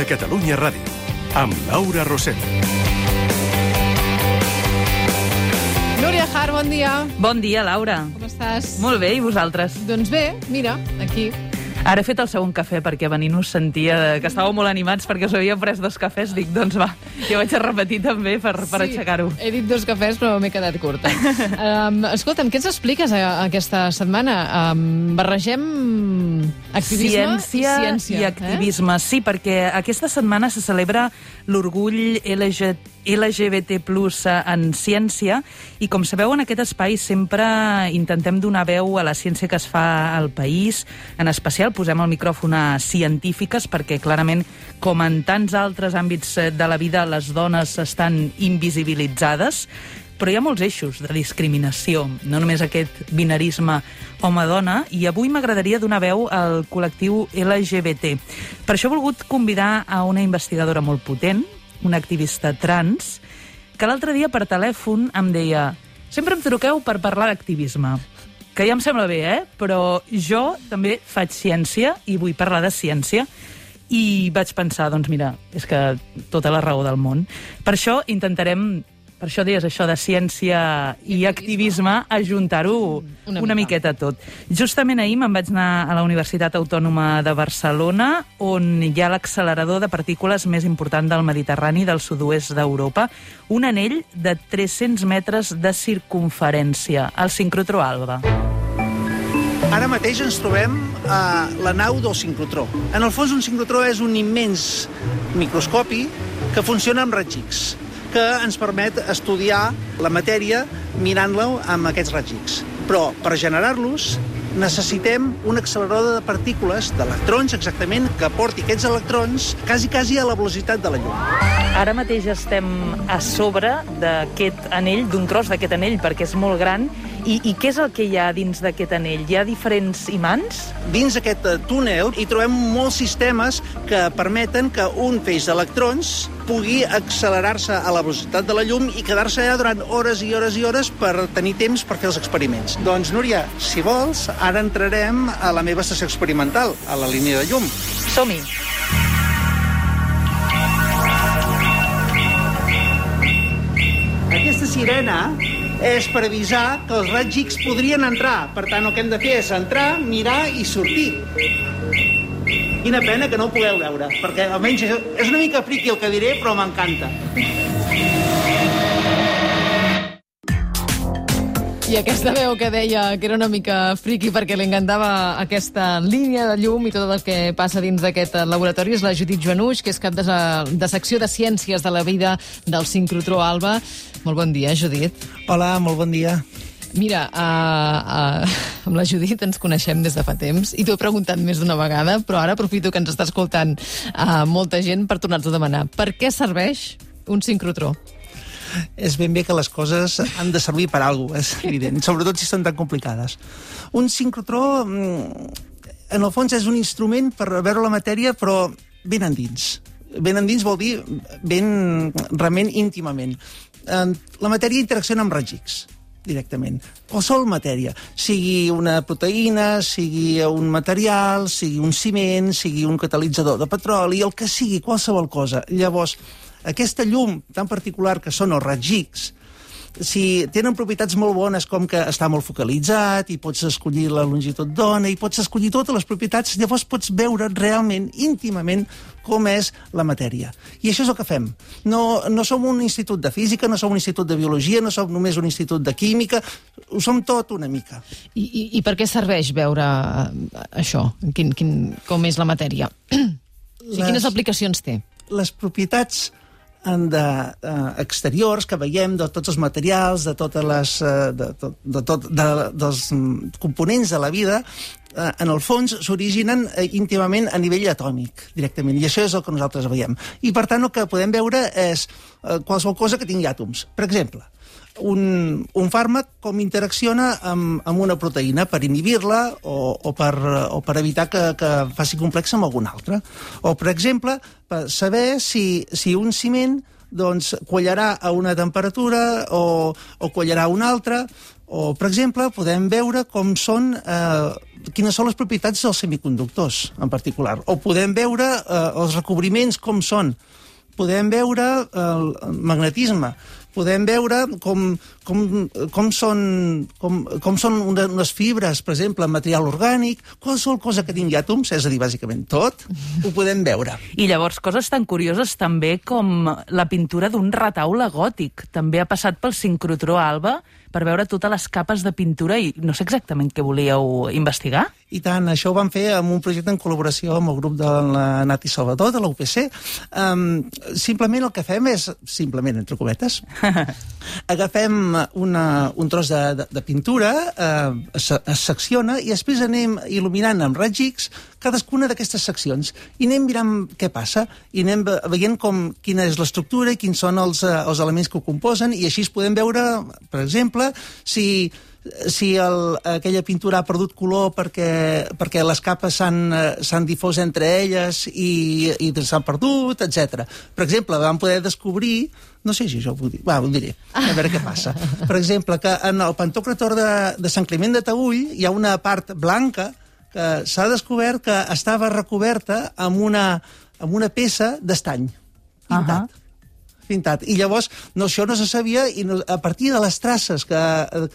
de Catalunya Ràdio, amb Laura Rosell. Núria Har, bon dia. Bon dia, Laura. Com estàs? Molt bé, i vosaltres? Doncs bé, mira, aquí. Ara he fet el segon cafè perquè venint us sentia que estàveu molt animats perquè us havia pres 2 cafès. Dic, doncs va, jo vaig a repetir també per aixecar-ho. He dit 2 cafès però m'he quedat curta. Escolta'm, què ens expliques aquesta setmana? Barregem activisme Ciència i activisme. Sí, perquè aquesta setmana se celebra l'orgull LGBT+ en ciència i, com sabeu, en aquest espai sempre intentem donar veu a la ciència que es fa al país. En especial posem el micròfon a científiques perquè, clarament, com en tants altres àmbits de la vida, les dones estan invisibilitzades. Però hi ha molts eixos de discriminació, no només aquest binarisme home-dona, i avui m'agradaria donar veu al col·lectiu LGBT. Per això he volgut convidar a una investigadora molt potent, una activista trans, que l'altre dia per telèfon em deia: sempre em truqueu per parlar d'activisme. Que ja em sembla bé, però jo també faig ciència i vull parlar de ciència. I vaig pensar, doncs mira, és que tota la raó del món. Per això intentarem, per això deies això de ciència i activisme, ajuntar-ho una miqueta tot. Justament ahir me'n vaig anar a la Universitat Autònoma de Barcelona, on hi ha l'accelerador de partícules més important del Mediterrani, del sud-oest d'Europa, un anell de 300 metres de circunferència, el sincrotró Alba. Ara mateix ens trobem a la nau del sincrotró. En el fons, un sincrotró és un immens microscopi que funciona amb raigs X, que ens permet estudiar la matèria mirant-la amb aquests raigs X. Però per generar-los necessitem un accelerador de partícules, d'electrons exactament, que porti aquests electrons quasi a la velocitat de la llum. Ara mateix estem a sobre d'aquest anell, d'un tros d'aquest anell, perquè és molt gran. I què és el que hi ha dins d'aquest anell? Hi ha diferents imants? Dins aquest túnel hi trobem molts sistemes que permeten que un feix d'electrons pugui accelerar-se a la velocitat de la llum i quedar-se allà durant hores i hores i hores per tenir temps per fer els experiments. Doncs, Núria, si vols, ara entrarem a la meva estació experimental, a la línia de llum. Som-hi! Aquesta sirena és per avisar que els raigs X podrien entrar. Per tant, el que hem de fer és entrar, mirar i sortir. Quina pena que no ho pugueu veure, perquè almenys és una mica friqui el que diré, però m'encanta. I aquesta veu que deia que era una mica friqui perquè li encantava aquesta línia de llum i tot el que passa dins d'aquest laboratori és la Judit Joanuix, que és cap de secció de Ciències de la Vida del sincrotró Alba. Molt bon dia, Judit. Hola, molt bon dia. Mira, amb la Judit ens coneixem des de fa temps i t'ho he preguntat més d'una vegada, però ara aprofito que ens està escoltant molta gent per tornar-t'ho a demanar. Per què serveix un sincrotró? És ben bé que les coses han de servir per alguna cosa, és evident, sobretot si són tan complicades. Un sincrotró, en el fons, és un instrument per veure la matèria, però ben endins. Ben endins vol dir ben realment íntimament. La matèria interacciona amb raigs X, directament. Qualsevol matèria, sigui una proteïna, sigui un material, sigui un ciment, sigui un catalitzador de petroli, el que sigui, qualsevol cosa. Llavors, aquesta llum tan particular que són els raigs X, si tenen propietats molt bones com que està molt focalitzat i pots escollir la longitud d'ona i pots escollir totes les propietats, llavors pots veure realment, íntimament, com és la matèria. I això és el que fem. No som un institut de física, no som un institut de biologia, no som només un institut de química, ho som tot una mica. I per què serveix veure això? Com és la matèria? Quines aplicacions té? Les propietats exteriors que veiem de tots els materials, de totes les dels components de la vida, en el fons s'originen íntimament a nivell atòmic, directament, i això és el que nosaltres veiem. I per tant el que podem veure és qualsevol cosa que tingui àtoms. Per exemple, un fàrmac com interacciona amb una proteïna per inhibir-la o per evitar que faci complex amb alguna altra. O, per exemple, per saber si un ciment quallarà a una temperatura o quallarà a una altra. O, per exemple, podem veure com són quines són les propietats dels semiconductors, en particular. O podem veure els recobriments com són. Podem veure el magnetisme. Podem veure com són unes fibres, per exemple, material orgànic, qualsevol cosa que tingui àtoms, és a dir, bàsicament tot, ho podem veure. I llavors coses tan curioses també com la pintura d'un retaule gòtic. També ha passat pel sincrotró ALBA per veure totes les capes de pintura i no sé exactament què volíeu investigar. I tant, això ho vam fer amb un projecte en col·laboració amb el grup de la Nati Salvador, de la UPC. Simplement el que fem és, simplement, entre cometes, agafem un tros de pintura, es secciona i després anem il·luminant amb raigs X cadascuna d'aquestes seccions i anem mirant què passa i anem veient quina és l'estructura i quins són els elements que ho composen i així podem veure, per exemple, si aquella pintura ha perdut color perquè les capes s'han difós entre elles i s'han perdut, etc. Per exemple, vam poder descobrir, no sé si això ho diré, a veure què passa. Per exemple, que en el pantòcrator de Sant Climent de Taüll hi ha una part blanca que s'ha descobert que estava recoberta amb una peça d'estany pintat. I llavors això no se sabia i a partir de les traces que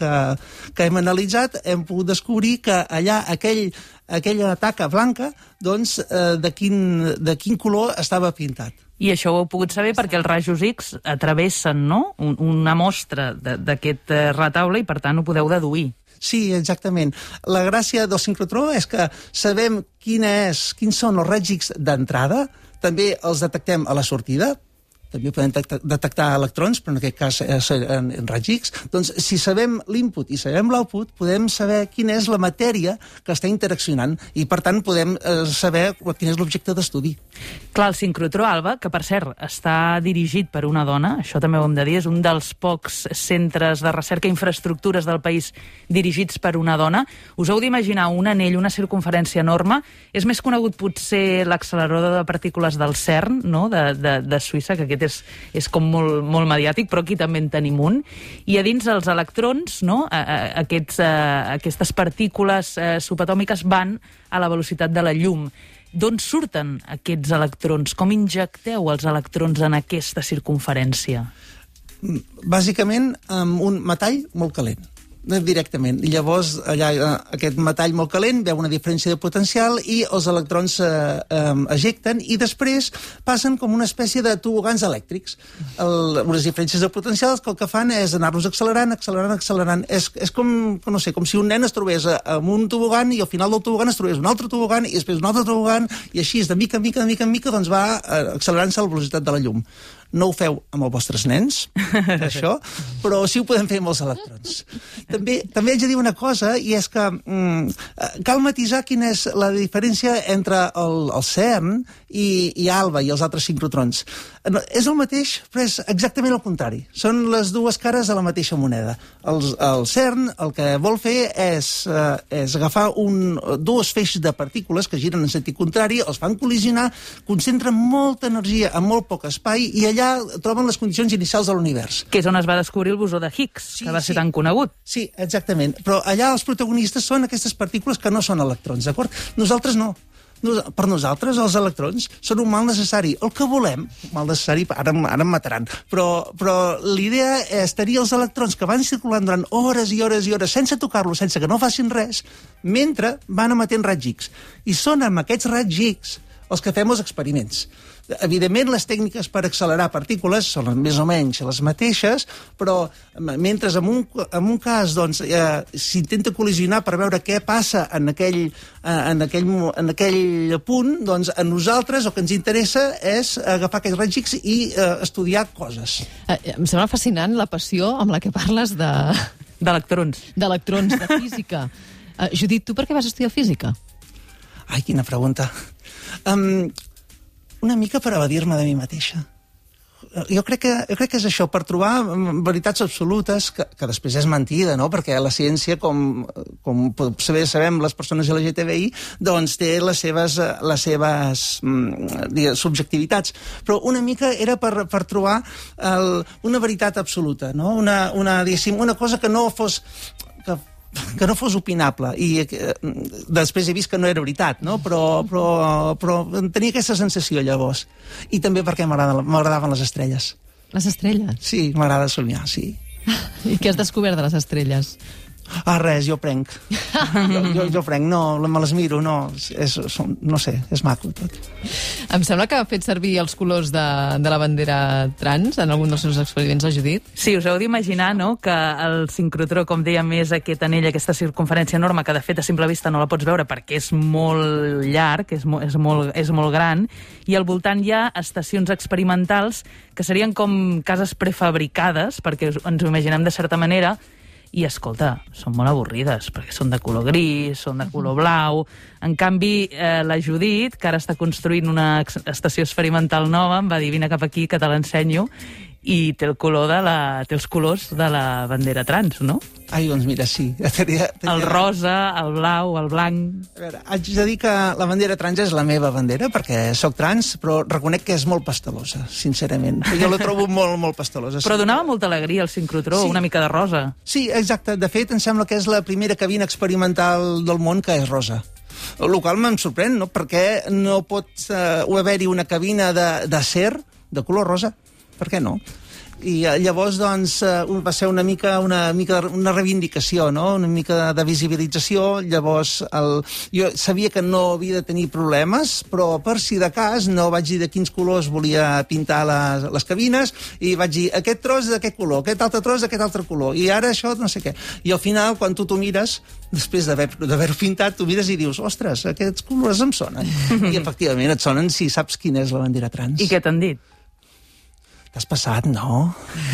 hem analitzat hem pogut descobrir que allà aquella taca blanca doncs de quin color estava pintat. I això ho heu pogut saber perquè els rajos X atravessen, no?, una mostra d'aquest retaule i per tant ho podeu deduir. Sí, exactament. La gràcia del sincrotró és que sabem quins són els raigs X d'entrada, també els detectem a la sortida, també podem detectar electrons, però en aquest cas en raigs X. Doncs si sabem l'input i sabem l'output, podem saber quina és la matèria que està interaccionant i, per tant, podem saber quin és l'objecte d'estudi. Clar, el sincrotró ALBA, que per cert està dirigit per una dona, això també ho hem de dir, és un dels pocs centres de recerca i infraestructures del país dirigits per una dona. Us heu d'imaginar un anell, una circunferència enorme. És més conegut potser l'accelerador de partícules del CERN, no?, de Suïssa, que aquest és com molt mediàtic, però aquí també en tenim un. I a dins els electrons, no?, aquestes partícules subatòmiques van a la velocitat de la llum. D'on surten aquests electrons? Com injecteu els electrons en aquesta circunferència? Bàsicament amb un metall molt calent. Directament. I llavors, allà, aquest metall molt calent veu una diferència de potencial i els electrons ejecten i després passen com una espècie de tobogans elèctrics. Unes diferències de potencials que el que fan és anar-los accelerant. És com, no sé, com si un nen es trobés amb un tobogan i al final del tobogan es trobés un altre tobogan i després un altre tobogan i així, de mica en mica, doncs va accelerant-se a la velocitat de la llum. No ho feu amb els vostres nens, això, però sí ho podem fer amb els electrons. També haig de dir una cosa, i és que cal matisar quina és la diferència entre el CERN i ALBA i els altres sincrotrons. És el mateix, però és exactament el contrari. Són les dues cares de la mateixa moneda. El CERN el que vol fer és agafar dos feixos de partícules que giren en sentit contrari, els fan col·lisionar, concentren molta energia en molt poc espai i allà troben les condicions inicials de l'univers. Que és on es va descobrir el bosó de Higgs, que va ser tan conegut. Sí, exactament. Però allà els protagonistes són aquestes partícules que no són electrons, d'acord? Nosaltres no. Per nosaltres els electrons són un mal necessari. El que volem, mal necessari, ara em mataran, però l'idea és tenir els electrons que van circulant durant hores i hores i hores sense tocar-los, sense que no facin res, mentre van emetent raigs X. I són amb aquests raigs X els que fem els experiments. Evidentment, les tècniques per accelerar partícules són més o menys les mateixes, però mentre en un cas s'intenta col·lisionar per veure què passa en aquell punt, doncs a nosaltres el que ens interessa és agafar aquests raigs X i estudiar coses. Em sembla fascinant la passió amb la que parles d'electrons. D'electrons, de física. Judit, tu per què vas estudiar física? Ai, quina pregunta. Una mica per evadir-me de mi mateixa. Jo crec que és això, per trobar veritats absolutes, que després és mentida, no?, perquè la ciència, com sabem les persones LGTBI, doncs té les seves subjectivitats. Però una mica era per trobar una veritat absoluta, no?, una cosa que no fos que no fos opinable, i després he vist que no era veritat, no? Però tenia aquesta sensació llavors, i també perquè m'agradaven les estrelles. Les estrelles? Sí, m'agrada somiar, sí. I què has descobert de les estrelles? Res, jo prenc. Jo prenc, no, me les miro, no sé, és maco tot. Em sembla que ha fet servir els colors de la bandera trans en algun dels seus experiments, la Judit? Sí, us heu d'imaginar, no?, que el sincrotró, com dèiem, és aquest anell, aquesta circunferència enorme, que de fet a simple vista no la pots veure perquè és molt llarg, és molt gran, i al voltant hi ha estacions experimentals que serien com cases prefabricades, perquè ens ho imaginem de certa manera, i, escolta, són molt avorrides, perquè són de color gris, són de color blau. En canvi, la Judit, que ara està construint una estació experimental nova, em va dir, vine cap aquí, que te l'ensenyo, i té els colors de la bandera trans, no? Ai, doncs mira, sí. El rosa, el blau, el blanc... A veure, haig de dir que la bandera trans és la meva bandera, perquè sóc trans, però reconec que és molt pastelosa, sincerament. Jo la trobo molt, molt pastelosa. Però donava molta alegria el sincrotró, sí. Una mica de rosa. Sí, exacte. De fet, em sembla que és la primera cabina experimental del món que és rosa. El qual me'n sorprèn, no? Perquè no pot haver-hi una cabina d'acer de color rosa. Per què no? I llavors, doncs, va ser una mica una reivindicació, no? Una mica de visibilització. Llavors, jo sabia que no havia de tenir problemes, però per si de cas no vaig dir de quins colors volia pintar les cabines, i vaig dir aquest tros d'aquest color, aquest altre tros d'aquest altre color, i ara això no sé què. I al final, quan tu t'ho mires, després d'haver-ho pintat, tu mires i dius, ostres, aquests colors em sonen. I efectivament et sonen si saps quina és la bandera trans. I què t'han dit? T'has passat, no?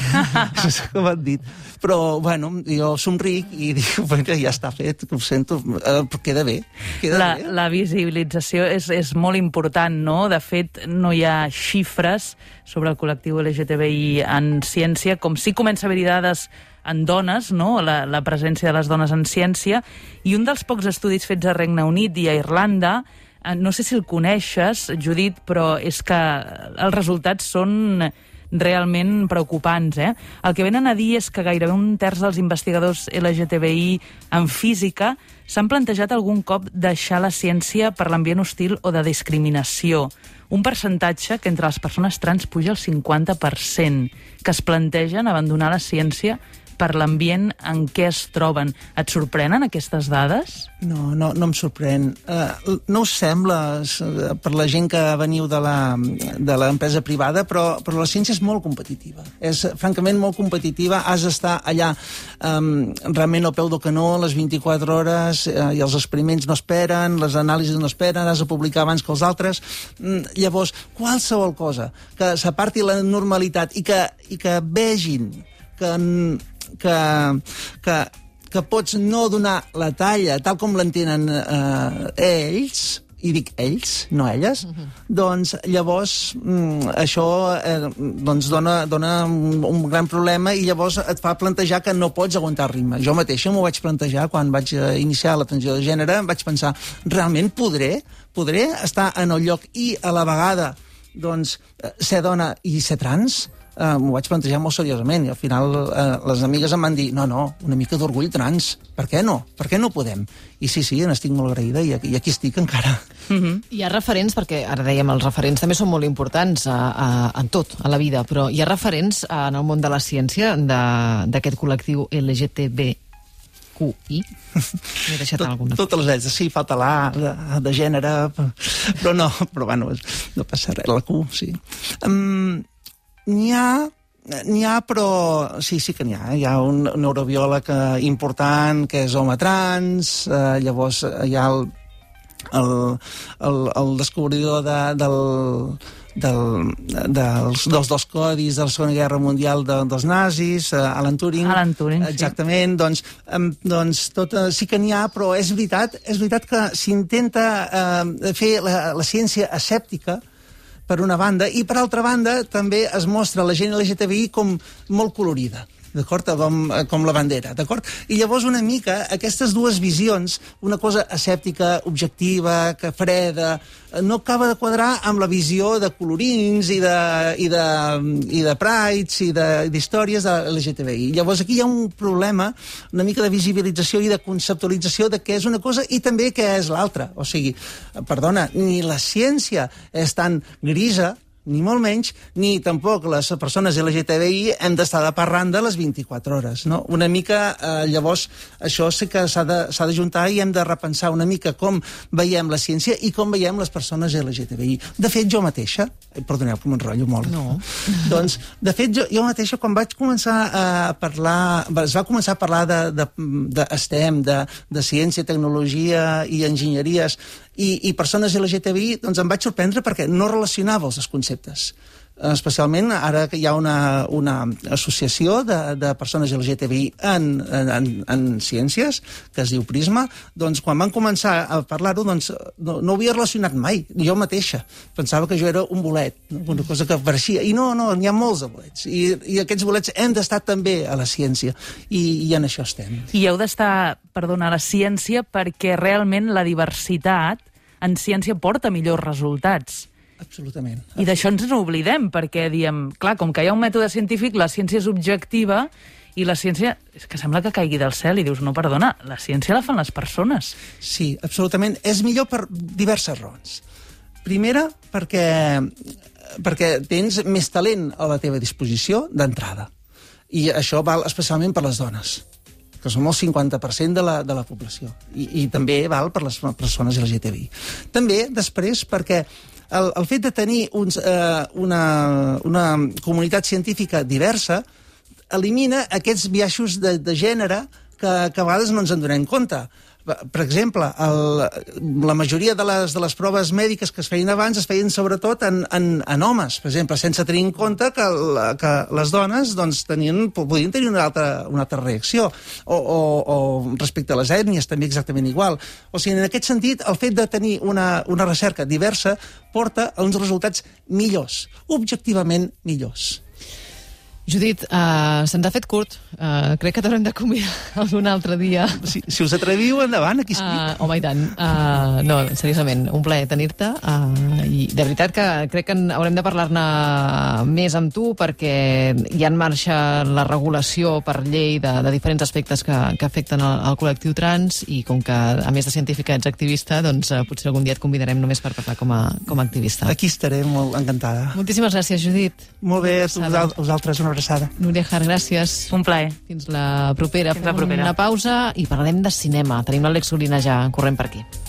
És com han dit. Però, bueno, jo somric i dic, bueno, ja està fet, ho sento, però queda bé. La visibilització és molt important, no? De fet, no hi ha xifres sobre el col·lectiu LGTBI en ciència, com si comença a haver-hi dades en dones, no? La presència de les dones en ciència, i un dels pocs estudis fets a Regne Unit i a Irlanda, no sé si el coneixes, Judit, però és que els resultats són realment preocupants, eh? El que venen a dir és que gairebé un terç dels investigadors LGTBI en física s'han plantejat algun cop deixar la ciència per l'ambient hostil o de discriminació. Un percentatge que entre les persones trans puja al 50%, que es plantegen abandonar la ciència per l'ambient en què es troben. Et sorprenen aquestes dades? No em sorprèn. No us sembla, per la gent que veniu de l'empresa privada, però la ciència és molt competitiva. És francament molt competitiva. Has d'estar allà realment al peu del canó, les 24 hores, i els experiments no esperen, les anàlisis no esperen, has de publicar abans que els altres. Llavors, qualsevol cosa que s'aparti la normalitat i que vegin que pots no donar la talla tal com l'entenen ells, i dic ells, no elles, doncs llavors això dona un gran problema, i llavors et fa plantejar que no pots aguantar el ritme. Jo mateixa m'ho vaig plantejar quan vaig iniciar la transició de gènere, vaig pensar, realment podré estar en el lloc i a la vegada ser dona i ser trans? M'ho vaig plantejar molt seriosament, i al final les amigues em van dir, no, una mica d'orgull trans, per què no? Per què no podem? I sí, n'estic molt agraïda, i aquí estic encara. Hi ha referents, perquè ara dèiem, els referents també són molt importants en tot, a la vida, però hi ha referents en el món de la ciència d'aquest col·lectiu LGTBQI? M'he deixat alguna. Totes les sí, falta l'A de gènere, però bueno, no passa res, la Q, sí. N'hi ha, però sí que n'hi ha. Hi ha un neurobiòleg important que és home trans, llavors hi ha el descobridor dels dos codis de la Segona Guerra Mundial dels nazis, Alan Turing. Exactament, sí. Doncs sí que n'hi ha, però és veritat que s'intenta fer la ciència escèptica, per una banda, i per altra banda també es mostra la gent LGTBI com molt colorida. d'acord? Com la bandera, d'acord? I llavors una mica aquestes dues visions, una cosa asèptica, objectiva, que freda, no acaba de quadrar amb la visió de colorins i de prides i d'històries de LGTBI. Llavors aquí hi ha un problema una mica de visibilització i de conceptualització de què és una cosa i també què és l'altra. O sigui, perdona, ni la ciència és tan grisa, ni molt menys, ni tampoc les persones LGTBI hem d'estar de parranda les 24 hores. No? Una mica, llavors, això sí que s'ha de juntar i hem de repensar una mica com veiem la ciència i com veiem les persones LGTBI. De fet, jo mateixa, perdoneu que m'enrotllo molt. No. Doncs, de fet, jo mateixa, quan vaig començar a parlar, es va començar a parlar de STEM, de ciència, tecnologia i enginyeries, i persones LGTBI, doncs em vaig sorprendre perquè no relacionava els conceptes. Especialment ara que hi ha una associació de persones LGTBI en ciències, que es diu Prisma, doncs quan van començar a parlar-ho, doncs no ho havia relacionat mai, jo mateixa. Pensava que jo era un bolet, una cosa que apareixia. I no, n'hi ha molts de bolets. I aquests bolets hem d'estar també a la ciència. I en això estem. I heu d'estar, perdona, a la ciència perquè realment la diversitat en ciència porta millors resultats. Absolutament. I d'això ens n'oblidem, perquè diem, clar, com que hi ha un mètode científic, la ciència és objectiva i la ciència, és que sembla que caigui del cel i dius, no, perdona, la ciència la fan les persones. Sí, absolutament. És millor per diverses raons. Primera, perquè tens més talent a la teva disposició d'entrada. I això val especialment per les dones, que som el 50% de la població. I també val per les persones LGTBI. També, després, perquè el fet de tenir una comunitat científica diversa elimina aquests biaixos de gènere que a vegades no ens en donem compte. Per exemple, la majoria de les proves mèdiques que es feien abans es feien sobretot en homes, per exemple, sense tenir en compte que les dones doncs, podien tenir una altra reacció, o respecte a les ètnies també exactament igual. O sigui, en aquest sentit, el fet de tenir una recerca diversa porta a uns resultats millors, objectivament millors. Judit, se'ns ha fet curt. Crec que t'haurem de convidar algun altre dia. Si us atreviu, endavant, aquí estic. Home, i tant. No, seriosament, un plaer tenir-te. I de veritat que crec que haurem de parlar-ne més amb tu perquè hi ha en marxa la regulació per llei de diferents aspectes que afecten el col·lectiu trans i com que, a més de científica, ets activista, doncs potser algun dia et convidarem només per parlar com a activista. Aquí estaré, molt encantada. Moltíssimes gràcies, Judit. Molt bé, a vosaltres una abraçada. Núria Har, gràcies. Un plaer. Fins la propera. Fins la propera. Fem una pausa i parlarem de cinema. Tenim l'Àlex Olina ja corrent per aquí.